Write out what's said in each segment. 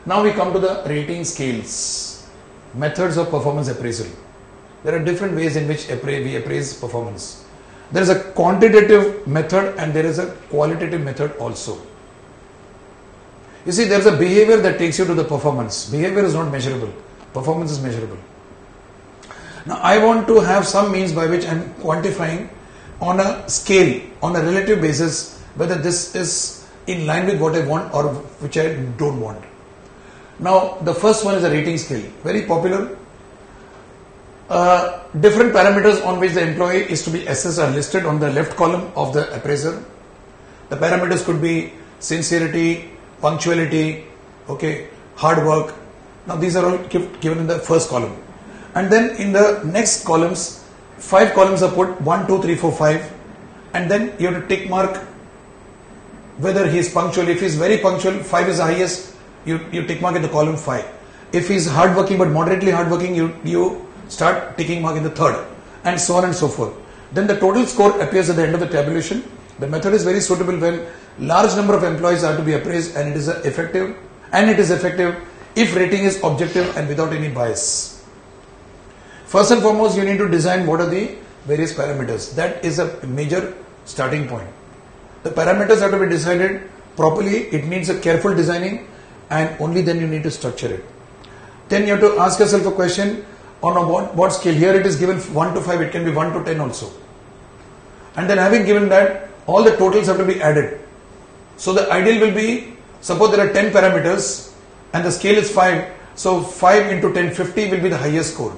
Now we come to the rating scales, methods of performance appraisal. There are different ways in which we appraise performance. There is a quantitative method and there is a qualitative method also. You see, there is a behavior that takes you to the performance. Behavior is not measurable. Performance is measurable. Now, I want to have some means by which I am quantifying on a scale, on a relative basis, whether this is in line with what I want or which I don't want. Now, the first one is a rating scale. Very popular. Different parameters on which the employee is to be assessed are listed on the left column of the appraiser. The parameters could be sincerity, punctuality, hard work. Now these are all given in the first column. And then in the next columns, 5 columns are put 1, 2, 3, 4, 5. And then you have to tick mark whether he is punctual. If he is very punctual, 5 is the highest, you tick mark in the column 5. If he is hardworking but moderately hardworking, you start ticking mark in the third, and so on and so forth. Then the total score appears at the end of the tabulation. The method is very suitable when large number of employees are to be appraised, and it is effective if rating is objective and without any bias. First and foremost, you need to design what are the various parameters. That is a major starting point. The parameters have to be decided properly. It needs a careful designing, and only then you need to structure it. Then you have to ask yourself a question on what scale. Here it is given 1 to 5, it can be 1 to 10 also. And then having given that, all the totals have to be added. So the ideal will be, suppose there are 10 parameters and the scale is 5. So 5 into 10, 50 will be the highest score.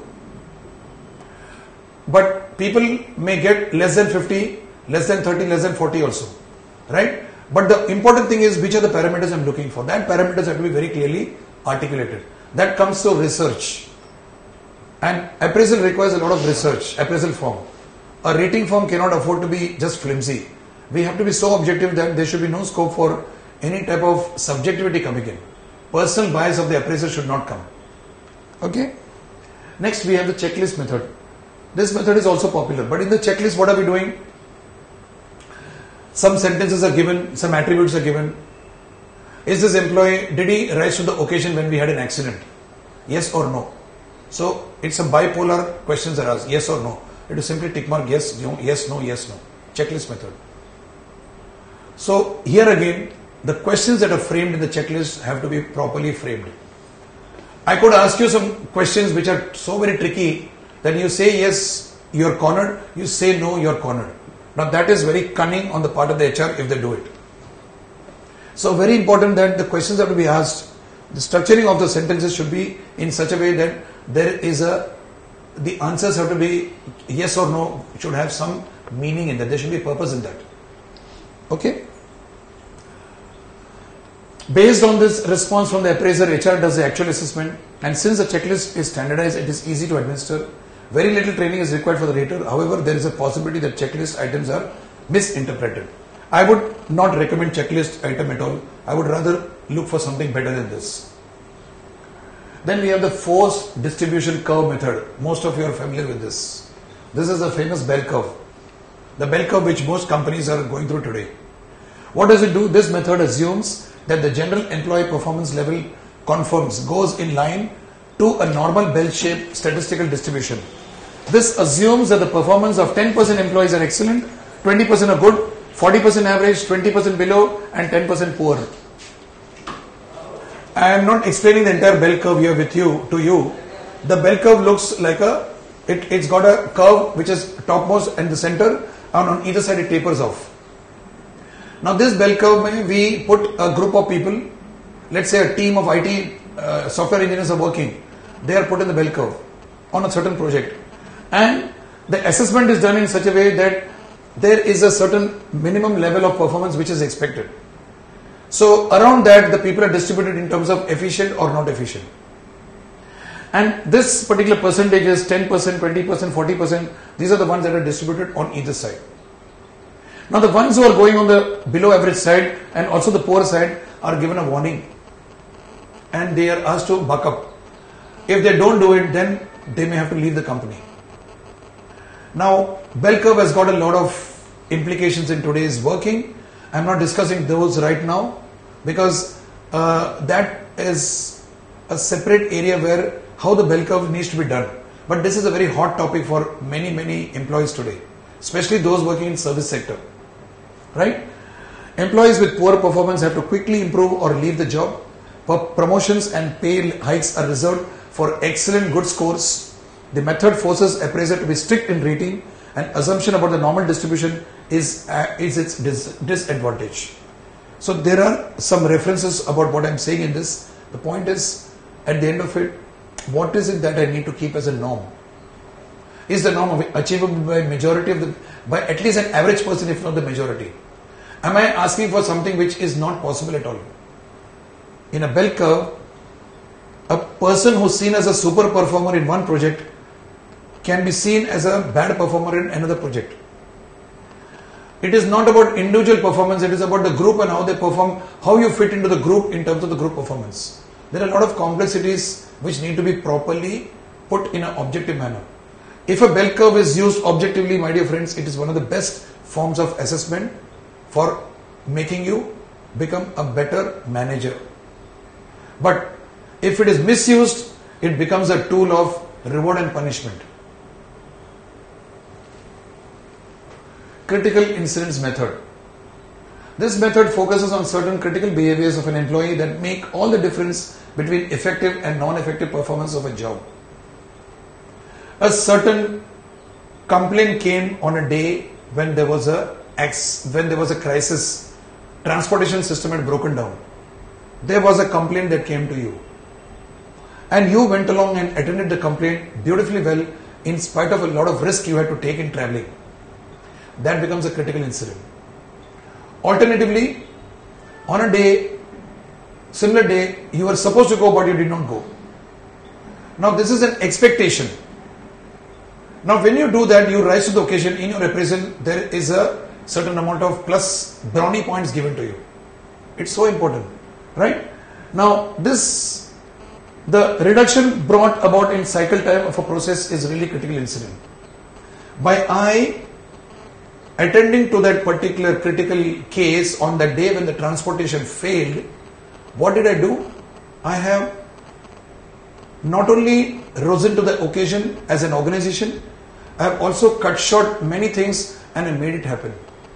But people may get less than 50, less than 30, less than 40 also. Right? But the important thing is which are the parameters I am looking for. That parameters have to be very clearly articulated. That comes to research. And appraisal requires a lot of research, appraisal form. A rating form cannot afford to be just flimsy. We have to be so objective that there should be no scope for any type of subjectivity coming in. Personal bias of the appraiser should not come. Okay. Next we have the checklist method. This method is also popular, but in the checklist what are we doing? Some sentences are given, some attributes are given. Is this employee, did he rise to the occasion when we had an accident? Yes or no? So it's a bipolar questions are asked, yes or no. It is simply tick mark yes, no, yes, no, yes, no. Checklist method. So here again, the questions that are framed in the checklist have to be properly framed. I could ask you some questions which are so very tricky that you say yes, you're cornered, you say no, you're cornered. Now that is very cunning on the part of the HR if they do it. So very important that the questions have to be asked. The structuring of the sentences should be in such a way that there is the answers have to be yes or no, should have some meaning in that. There should be a purpose in that. Okay. Based on this response from the appraiser, HR does the actual assessment, and since the checklist is standardized, it is easy to administer. Very little training is required for the rater. However, there is a possibility that checklist items are misinterpreted. I would not recommend checklist item at all. I would rather look for something better than this. Then we have the forced distribution curve method. Most of you are familiar with this. This is the famous bell curve. The bell curve which most companies are going through today. What does it do? This method assumes that the general employee performance level conforms, goes in line to a normal bell-shaped statistical distribution. This assumes that the performance of 10% employees are excellent, 20% are good, 40% average, 20% below, and 10% poor. I am not explaining the entire bell curve here to you. The bell curve looks like it's got a curve which is topmost and the center, and on either side it tapers off. Now this bell curve, we put a group of people, let's say a team of IT software engineers are working. They are put in the bell curve on a certain project. And the assessment is done in such a way that there is a certain minimum level of performance which is expected. So around that the people are distributed in terms of efficient or not efficient. And this particular percentage is 10%, 20%, 40%. These are the ones that are distributed on either side. Now the ones who are going on the below average side and also the poor side are given a warning. And they are asked to buck up. If they don't do it, then they may have to leave the company. Now, bell curve has got a lot of implications in today's working. I'm not discussing those right now because that is a separate area where how the bell curve needs to be done. But this is a very hot topic for many employees today, especially those working in service sector, right? Employees with poor performance have to quickly improve or leave the job. Promotions and pay hikes are reserved for excellent good scores. The method forces appraiser to be strict in rating, and assumption about the normal distribution is its disadvantage. So there are some references about what I'm saying in this. The point is, at the end of it, what is it that I need to keep as a norm? Is the norm achievable by majority of by at least an average person, if not the majority? Am I asking for something which is not possible at all? In a bell curve, a person who's seen as a super performer in one project can be seen as a bad performer in another project. It is not about individual performance, it is about the group and how they perform, how you fit into the group in terms of the group performance. There are a lot of complexities which need to be properly put in an objective manner. If a bell curve is used objectively, my dear friends, it is one of the best forms of assessment for making you become a better manager. But if it is misused, it becomes a tool of reward and punishment. Critical incidence method. This method focuses on certain critical behaviors of an employee that make all the difference between effective and non-effective performance of a job. A certain complaint came on a day when there was a crisis. Transportation system had broken down. There was a complaint that came to you, and you went along and attended the complaint beautifully well in spite of a lot of risk you had to take in traveling. That becomes a critical incident. Alternatively, on a day, similar day, you were supposed to go but you did not go. Now this is an expectation. Now when you do that, you rise to the occasion. In your appraisal, there is a certain amount of plus brownie points given to you. It's so important, right? Now the reduction brought about in cycle time of a process is really critical incident. By I attending to that particular critical case on the day when the transportation failed, what did I do? I have not only risen to the occasion as an organization, I have also cut short many things and I made it happen.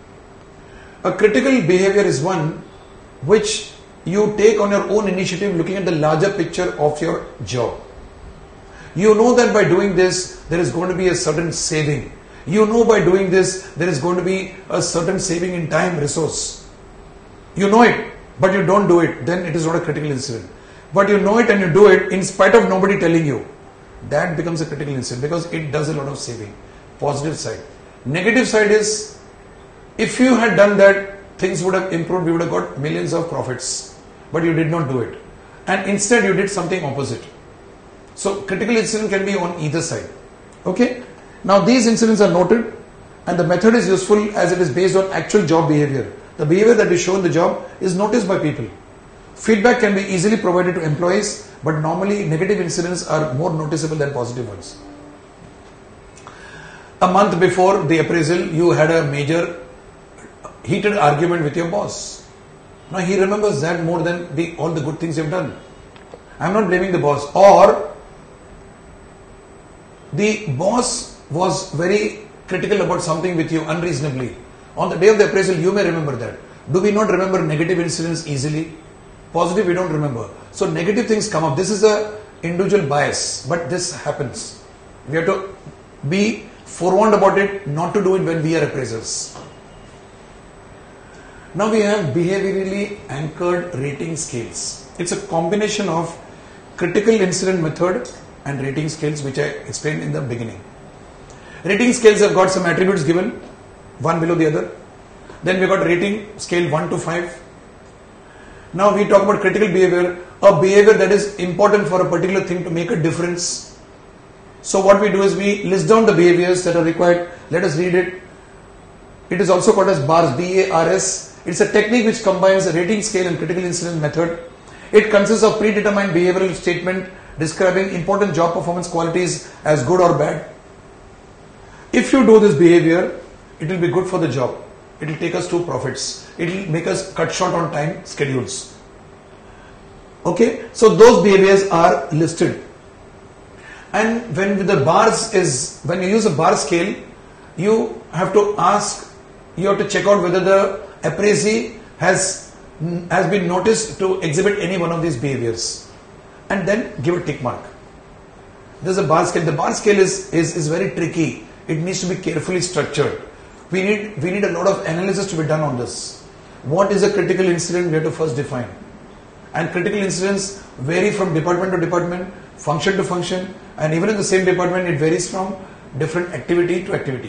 A critical behavior is one which you take on your own initiative, looking at the larger picture of your job. You know that by doing this, there is going to be a certain saving. You know by doing this, there is going to be a certain saving in time, resource. You know it, but you don't do it, then it is not a critical incident. But you know it and you do it in spite of nobody telling you. That becomes a critical incident because it does a lot of saving. Positive side. Negative side is, if you had done that, things would have improved, we would have got millions of profits. But you did not do it. And instead you did something opposite. So critical incident can be on either side. Okay? Now these incidents are noted and the method is useful as it is based on actual job behavior. The behavior that is shown in the job is noticed by people. Feedback can be easily provided to employees, but normally negative incidents are more noticeable than positive ones. A month before the appraisal, you had a major heated argument with your boss. Now he remembers that more than all the good things you've done. I'm not blaming the boss. Or the boss was very critical about something with you unreasonably. On the day of the appraisal, you may remember that. Do we not remember negative incidents easily? Positive, we don't remember. So negative things come up. This is a individual bias, but this happens. We have to be forewarned about it, not to do it when we are appraisers. Now we have behaviorally anchored rating scales. It's a combination of critical incident method and rating scales, which I explained in the beginning. Rating scales have got some attributes given, one below the other. Then we got rating scale 1 to 5. Now we talk about critical behavior, a behavior that is important for a particular thing to make a difference. So what we do is we list down the behaviors that are required. Let us read it. It is also called as BARS, B-A-R-S. It's a technique which combines a rating scale and critical incident method. It consists of predetermined behavioral statement describing important job performance qualities as good or bad. If you do this behavior, it will be good for the job. It will take us to profits. It will make us cut short on time schedules. Okay, so those behaviors are listed. And when the bars is, when you use a bar scale, you have to ask, you have to check out whether the appraisee has been noticed to exhibit any one of these behaviors, and then give a tick mark. This is a bar scale. The bar scale is very tricky. It needs to be carefully structured. We need a lot of analysis to be done on this. What is a critical incident? We have to first define. And critical incidents vary from department to department, function to function, and even in the same department it varies from different activity to activity.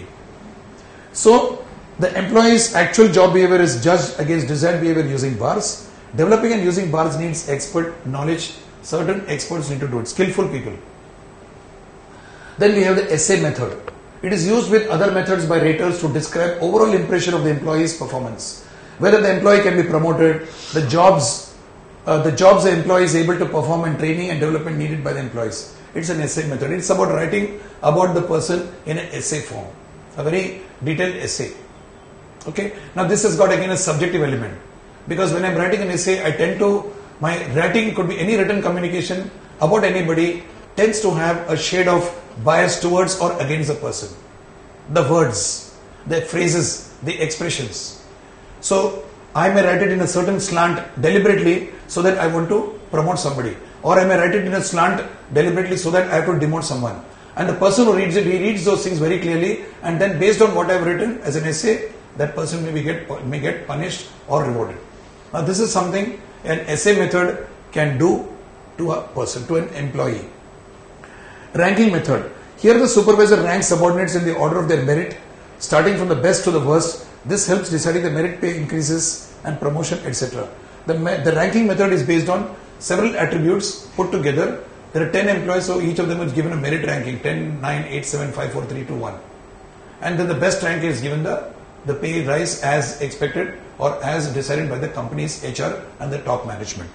So the employee's actual job behavior is judged against desired behavior using bars. Developing and using bars needs expert knowledge. Certain experts need to do it, skillful people. Then we have the essay method. It is used with other methods by raters to describe overall impression of the employee's performance. Whether the employee can be promoted, the jobs the employee is able to perform, and training and development needed by the employees. It's an essay method. It's about writing about the person in an essay form, a very detailed essay. Okay. Now this has got again a subjective element, because when I'm writing an essay, my writing could be any written communication about anybody tends to have a shade of bias towards or against the person. The words, the phrases, the expressions. So I may write it in a certain slant deliberately so that I want to promote somebody, or I may write it in a slant deliberately so that I have to demote someone. And the person who reads it, he reads those things very clearly, and then based on what I have written as an essay, that person may get punished or rewarded. Now this is something an essay method can do to a person, to an employee. Ranking method. Here the supervisor ranks subordinates in the order of their merit, starting from the best to the worst. This helps deciding the merit, pay increases and promotion, etc. The ranking method is based on several attributes put together. There are 10 employees, so each of them is given a merit ranking, 10, 9, 8, 7, 5, 4, 3, 2, 1. And then the best rank is given the pay rise as expected or as decided by the company's HR and the top management.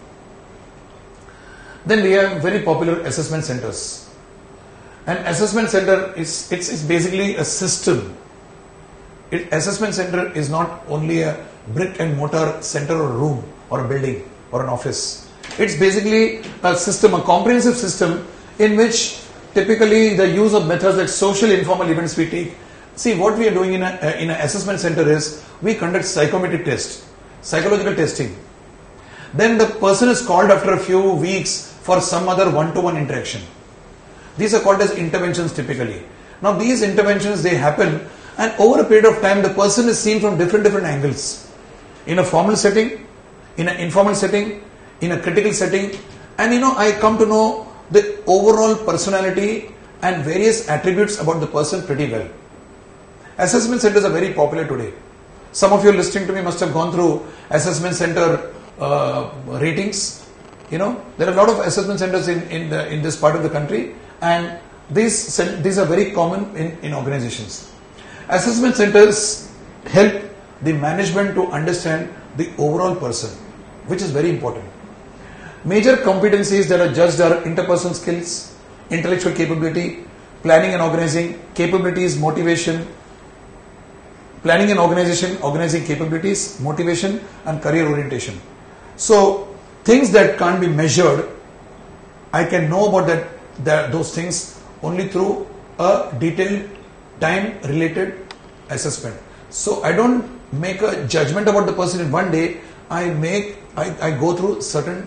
Then we have very popular assessment centers. An assessment center is basically a system. Assessment center is not only a brick and mortar center or room or a building or an office. It's basically a system, a comprehensive system in which typically the use of methods like social informal events we take. See, what we are doing in an assessment center is we conduct psychometric tests, psychological testing. Then the person is called after a few weeks for some other one-to-one interaction. These are called as interventions typically. Now these interventions, they happen, and over a period of time the person is seen from different angles. In a formal setting, in an informal setting, in a critical setting, and I come to know the overall personality and various attributes about the person pretty well. Assessment centers are very popular today. Some of you listening to me must have gone through assessment center ratings. There are a lot of assessment centers in this part of the country, and these are very common in organizations. Assessment centers help the management to understand the overall person, which is very important. Major competencies that are judged are interpersonal skills, intellectual capability, planning and organizing, capabilities, motivation, planning and organizing capabilities, motivation and career orientation. So things that can't be measured, I can know about those things only through a detailed time related assessment. So I don't make a judgment about the person in one day. I go through certain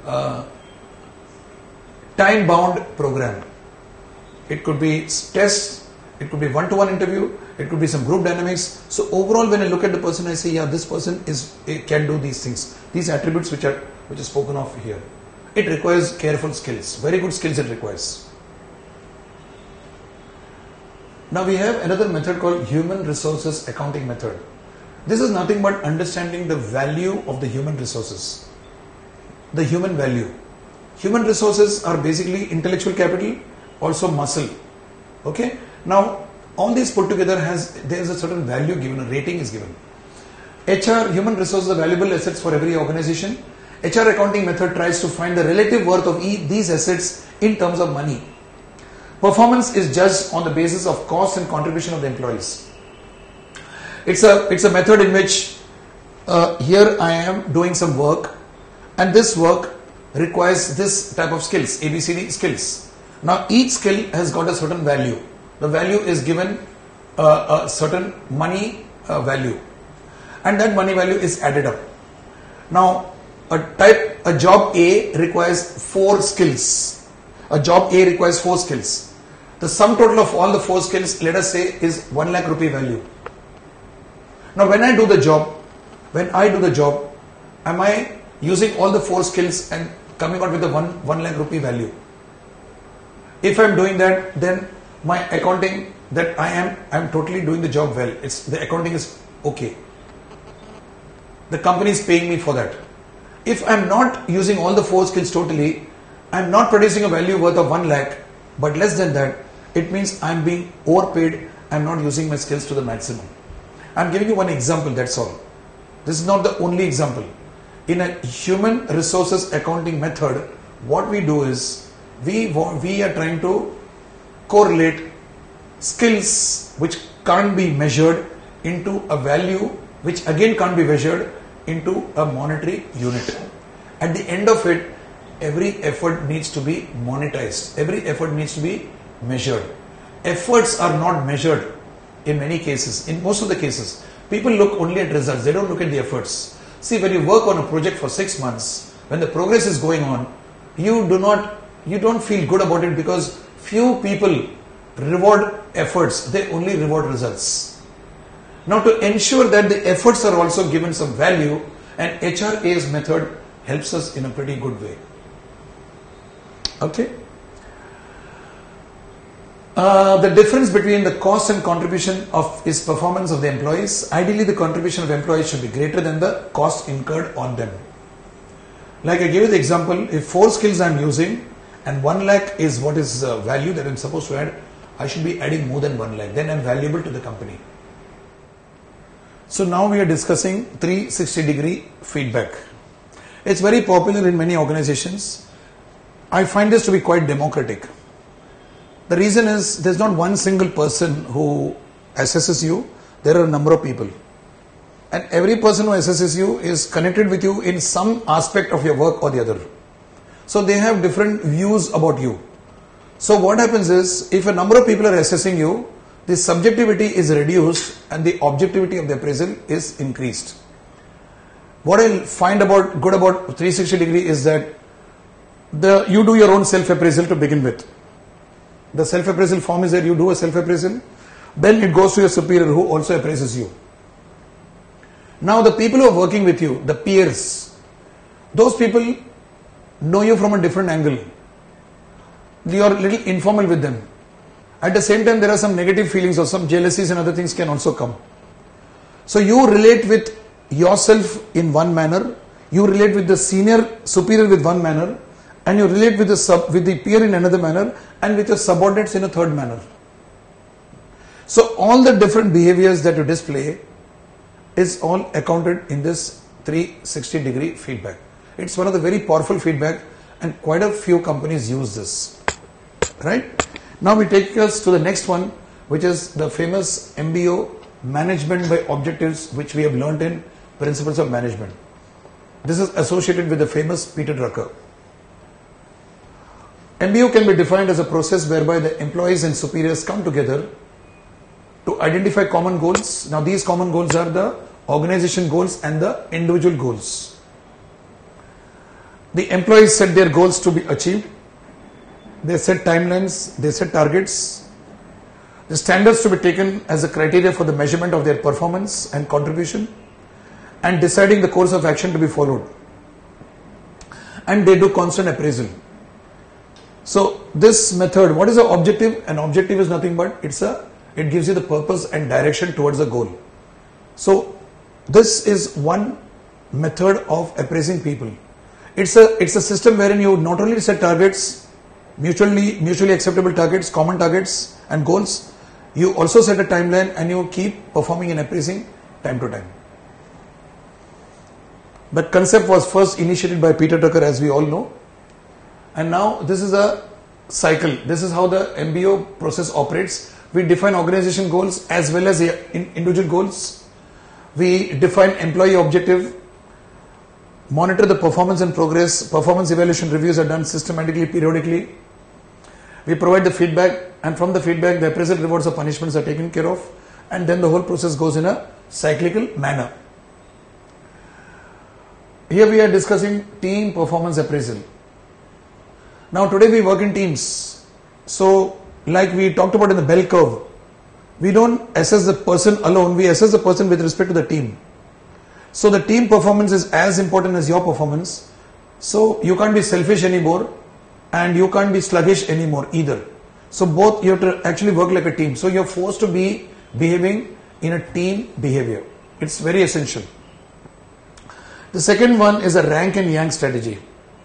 time bound program. It could be tests, it could be one-to-one interview, it could be some group dynamics. So overall, when I look at the person, I say, yeah, this person can do these things, these attributes which are spoken of here. It requires careful skills, very good skills it requires. Now we have another method called human resources accounting method. This is nothing but understanding the value of the human resources, the human value. Human resources are basically intellectual capital, also muscle. Okay. Now all these put together there is a certain value given, a rating is given. HR, human resources, are valuable assets for every organization. HR accounting method tries to find the relative worth of these assets in terms of money. Performance is judged on the basis of cost and contribution of the employees. It's a method in which here I am doing some work, and this work requires this type of skills, ABCD skills. Now each skill has got a certain value. The value is given a certain money value, and that money value is added up. Now a job A requires 4 skills. A job A requires 4 skills. The sum total of all the 4 skills, let us say, is 1 lakh rupee value. Now when I do the job, am I using all the 4 skills and coming out with the 1 lakh rupee value? If I am doing that, then my accounting that I am totally doing the job well. The accounting is okay. The company is paying me for that. If I am not using all the 4 skills totally, I am not producing a value worth of 1 lakh, but less than that, it means I am being overpaid. I am not using my skills to the maximum. I am giving you one example, that's all. This is not the only example. In a human resources accounting method, what we do is we are trying to correlate skills which can't be measured into a value which again can't be measured into a monetary unit. At the end of it, every effort needs to be monetized. Every effort needs to be measured. Efforts are not measured in many cases. In most of the cases, people look only at results. They don't look at the efforts. See, when you work on a project for 6 months, when the progress is going on, you don't feel good about it because few people reward efforts. They only reward results. Now, to ensure that the efforts are also given some value, an HRA's method helps us in a pretty good way. Okay. The difference between the cost and contribution is performance of the employees. Ideally, the contribution of employees should be greater than the cost incurred on them. Like I gave you the example, if 4 skills I am using and 1 lakh is what is value that I am supposed to add, I should be adding more than 1 lakh. Then I am valuable to the company. So now we are discussing 360-degree feedback. It's very popular in many organizations. I find this to be quite democratic. The reason is there's not one single person who assesses you. There are a number of people. And every person who assesses you is connected with you in some aspect of your work or the other. So they have different views about you. So what happens is, if a number of people are assessing you, the subjectivity is reduced and the objectivity of the appraisal is increased. What I find good about 360-degree is that you do your own self-appraisal to begin with. The self-appraisal form is that you do a self-appraisal, then it goes to your superior who also appraises you. Now the people who are working with you, the peers, those people know you from a different angle. You are a little informal with them. At the same time, there are some negative feelings or some jealousies and other things can also come. So you relate with yourself in one manner, you relate with the superior with one manner, and you relate with the peer in another manner, and with your subordinates in a third manner. So all the different behaviors that you display is all accounted in this 360-degree feedback. It's one of the very powerful feedback, and quite a few companies use this. Right? Now we take us to the next one, which is the famous MBO, Management by Objectives, which we have learnt in Principles of Management. This is associated with the famous Peter Drucker. MBO can be defined as a process whereby the employees and superiors come together to identify common goals. Now these common goals are the organization goals and the individual goals. The employees set their goals to be achieved. They set timelines, they set targets. The standards to be taken as a criteria for the measurement of their performance and contribution, and deciding the course of action to be followed. And they do constant appraisal. So this method, what is the objective? An objective is nothing but it gives you the purpose and direction towards the goal. So this is one method of appraising people. It's a system wherein you not only set targets, mutually acceptable targets, common targets and goals, you also set a timeline and you keep performing and appraising time to time. The concept was first initiated by Peter Drucker, as we all know, and now this is a cycle. This is how the MBO process operates. We define organization goals as well as individual goals. We define employee objective. Monitor the performance and progress. Performance evaluation reviews are done systematically, periodically. We provide the feedback, and from the feedback, the appraisal rewards or punishments are taken care of, and then the whole process goes in a cyclical manner. Here we are discussing team performance appraisal. Now today we work in teams. So like we talked about in the bell curve, we don't assess the person alone, we assess the person with respect to the team. So the team performance is as important as your performance. So you can't be selfish anymore and you can't be sluggish anymore either. So both you have to actually work like a team. So you're forced to be behaving in a team behavior. It's very essential. The second one is a rank and yank strategy.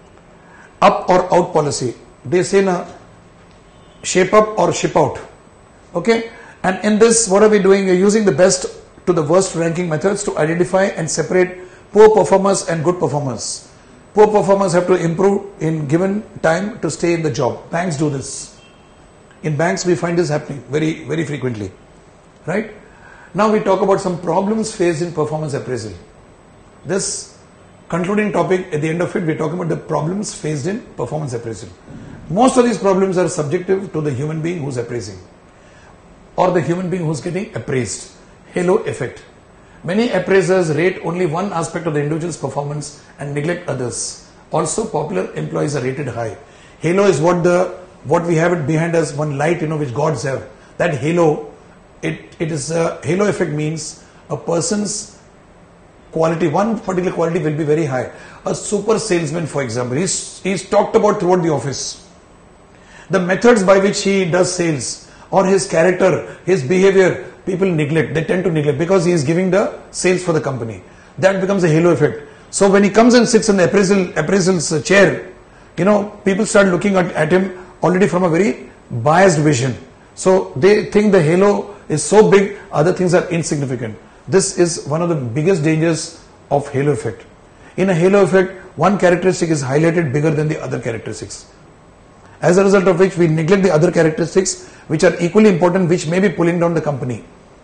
Up or out policy. They say na, shape up or ship out. Okay. And in this, what are we doing? We're using the best to the worst ranking methods to identify and separate poor performers and good performers. Poor performers have to improve in given time to stay in the job. Banks do this. In banks, we find this happening very, very frequently. Right? Now we talk about some problems faced in performance appraisal. This concluding topic, at the end of it, we're talking about the problems faced in performance appraisal. Most of these problems are subjective to the human being who's appraising or the human being who's getting appraised. Halo effect. Many appraisers rate only one aspect of the individual's performance and neglect others. Also, popular employees are rated high. Halo is what we have it behind us, one light, which gods have. That halo, it is a halo effect means a person's quality, one particular quality will be very high. A super salesman, for example, he's talked about throughout the office. The methods by which he does sales or his character, his behavior, people neglect. They tend to neglect because he is giving the sales for the company. That becomes a halo effect. So when he comes and sits in the appraisal's chair, people start looking at him already from a very biased vision. So they think the halo is so big, other things are insignificant. This is one of the biggest dangers of halo effect. In a halo effect, one characteristic is highlighted bigger than the other characteristics. As a result of which we neglect the other characteristics which are equally important, which may be pulling down the company.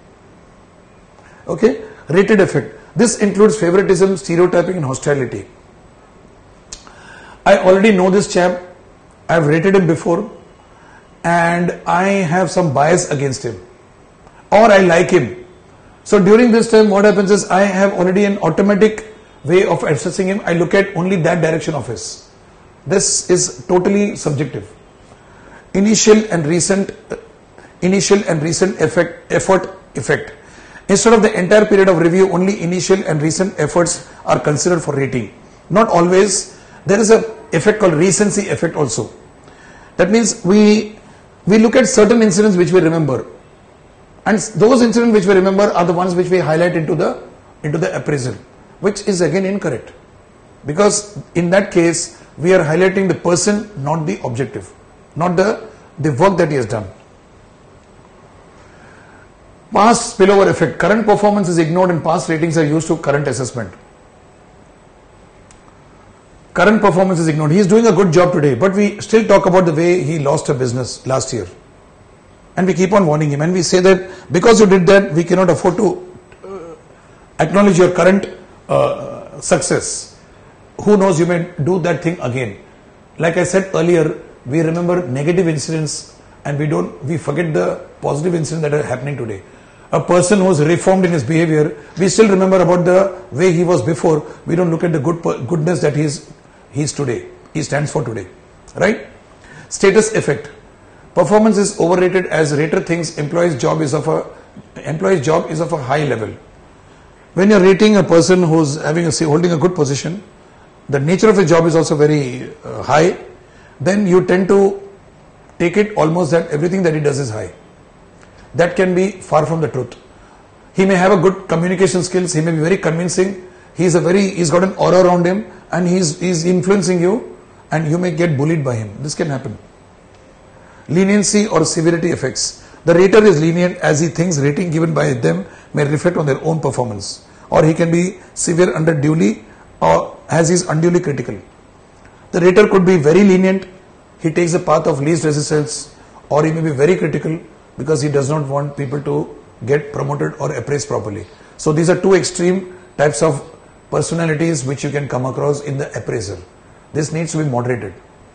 Okay, rated effect. This includes favoritism, stereotyping and hostility. I already know this chap. I have rated him before and I have some bias against him or I like him. So during this time what happens is I have already an automatic way of assessing him. I look at only that direction of his. This is totally subjective. Initial and recent effort. Instead of the entire period of review, only initial and recent efforts are considered for rating. Not always. There is a effect called recency effect also. That means we look at certain incidents which we remember, and those incidents which we remember are the ones which we highlight into the appraisal, which is again incorrect, because in that case we are highlighting the person, not the objective, not the work that he has done. Past spillover effect. Current performance is ignored and past ratings are used to current assessment. Current performance is ignored. He is doing a good job today, but we still talk about the way he lost a business last year. And we keep on warning him and we say that because you did that, we cannot afford to acknowledge your current success. Who knows, you may do that thing again. Like I said earlier, we remember negative incidents and we forget the positive incidents that are happening today. A person who is reformed in his behavior, we still remember about the way he was before. We don't look at the goodness that he's today. He stands for today, right? Status effect. Performance is overrated as rater thinks employee's job is of a high level. When you're rating a person who's holding a good position, the nature of his job is also very high, then you tend to take it almost that everything that he does is high. That can be far from the truth. He may have a good communication skills, he may be very convincing, he's got an aura around him and he's influencing you and you may get bullied by him. This can happen. Leniency or severity effects. The rater is lenient as he thinks rating given by them may reflect on their own performance, or he can be severe unduly or as he is unduly critical. The rater could be very lenient, he takes the path of least resistance, or he may be very critical because he does not want people to get promoted or appraised properly. So these are two extreme types of personalities which you can come across in the appraisal. This needs to be moderated.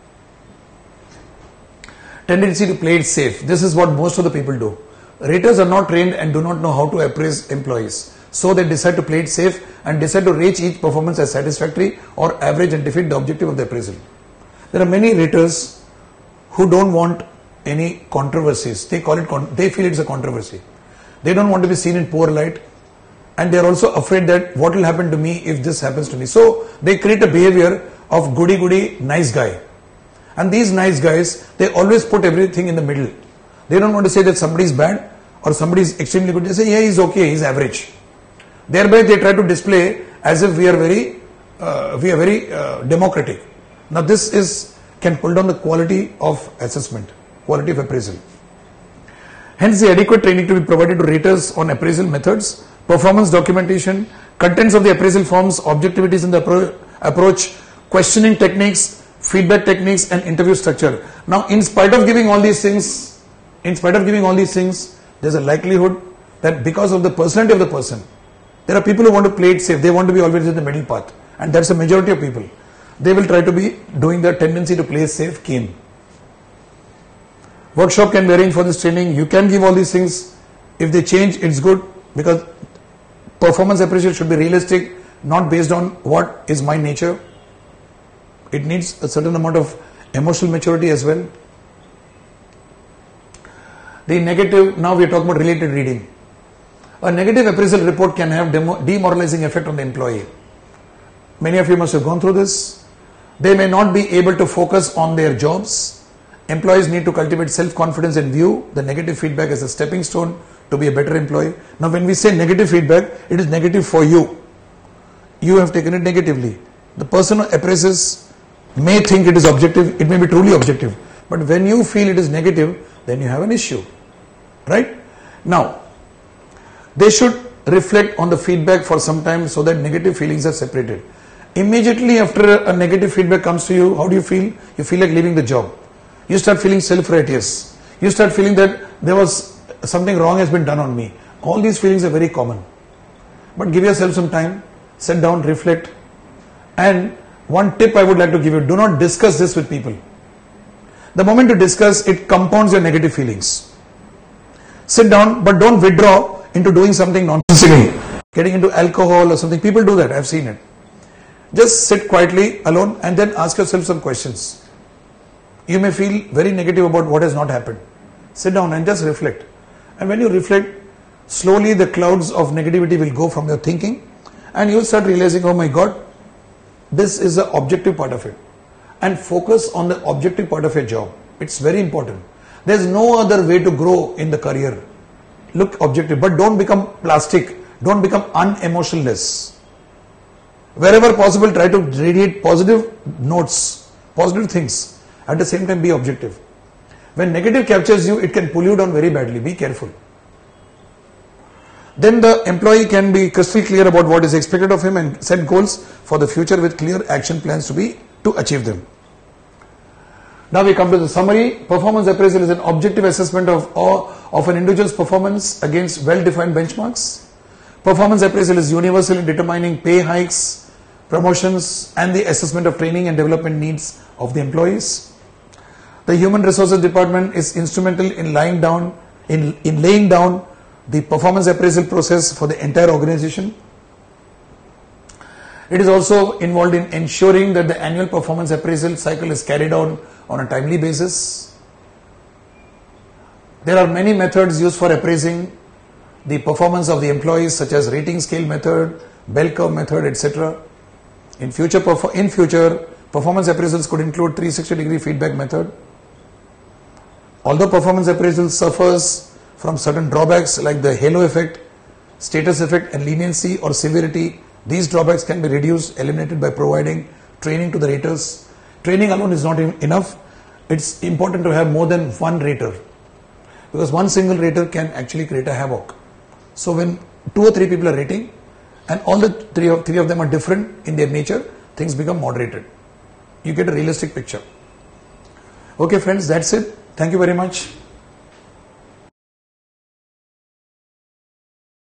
Tendency to play it safe. This is what most of the people do. Raters are not trained and do not know how to appraise employees. So they decide to play it safe and decide to rate each performance as satisfactory or average and defeat the objective of the appraisal. There are many raters who don't want any controversies. They feel it's a controversy. They don't want to be seen in poor light, and they are also afraid that what will happen to me if this happens to me. So they create a behavior of goody nice guy. And these nice guys, they always put everything in the middle. They don't want to say that somebody is bad or somebody is extremely good. They say, yeah, he's okay, he's average. Thereby they try to display as if we are very democratic. Now this can pull down the quality of assessment, quality of appraisal. Hence the adequate training to be provided to raters on appraisal methods, performance documentation, contents of the appraisal forms, objectivities in the approach, questioning techniques, feedback techniques and interview structure. Now in spite of giving all these things, there's a likelihood that because of the personality of the person, there are people who want to play it safe. They want to be always in the middle path, and that's the majority of people. They will try to be doing the tendency to play safe game. Workshop can be arranged for this training. You can give all these things. If they change, it's good, because performance appraisal should be realistic, not based on what is my nature. It needs a certain amount of emotional maturity as well. The negative, now we are talking about related reading. A negative appraisal report can have demoralizing effect on the employee. Many of you must have gone through this. They may not be able to focus on their jobs. Employees need to cultivate self-confidence and view the negative feedback as a stepping stone to be a better employee. Now when we say negative feedback, it is negative for you. You have taken it negatively. The person who appraises may think it is objective, it may be truly objective. But when you feel it is negative, then you have an issue. Right? Now, they should reflect on the feedback for some time so that negative feelings are separated. Immediately after a negative feedback comes to you, how do you feel? You feel like leaving the job. You start feeling self-righteous. You start feeling that there was something wrong has been done on me. All these feelings are very common. But give yourself some time, sit down, reflect. And one tip I would like to give you, do not discuss this with people. The moment you discuss, it compounds your negative feelings. Sit down, but don't withdraw into doing something nonsensically, getting into alcohol or something. People do that, I've seen it. Just sit quietly alone and then ask yourself some questions. You may feel very negative about what has not happened. Sit down and just reflect. And when you reflect, slowly the clouds of negativity will go from your thinking, and you'll start realizing, oh my God, this is the objective part of it. And focus on the objective part of your job. It's very important. There's no other way to grow in the career. Look objective, but don't become plastic. Don't become unemotionless. Wherever possible, try to radiate positive notes, positive things. At the same time, be objective. When negative captures you, it can pull you down very badly. Be careful. Then the employee can be crystal clear about what is expected of him and set goals for the future with clear action plans to achieve them. Now we come to the summary. Performance appraisal is an objective assessment of an individual's performance against well-defined benchmarks. Performance appraisal is universal in determining pay hikes, promotions, and the assessment of training and development needs of the employees. The Human Resources Department is instrumental in laying down the performance appraisal process for the entire organization. It is also involved in ensuring that the annual performance appraisal cycle is carried out on a timely basis. There are many methods used for appraising the performance of the employees, such as rating scale method, bell curve method, etc. In future, performance appraisals could include 360-degree feedback method. Although performance appraisal suffers from certain drawbacks like the halo effect, status effect, and leniency or severity, these drawbacks can be reduced, eliminated by providing training to the raters. Training alone is not enough. It's important to have more than one rater, because one single rater can actually create a havoc. So when 2 or 3 people are rating and all the three of them are different in their nature, things become moderated. You get a realistic picture. Okay friends, that's it. Thank you very much.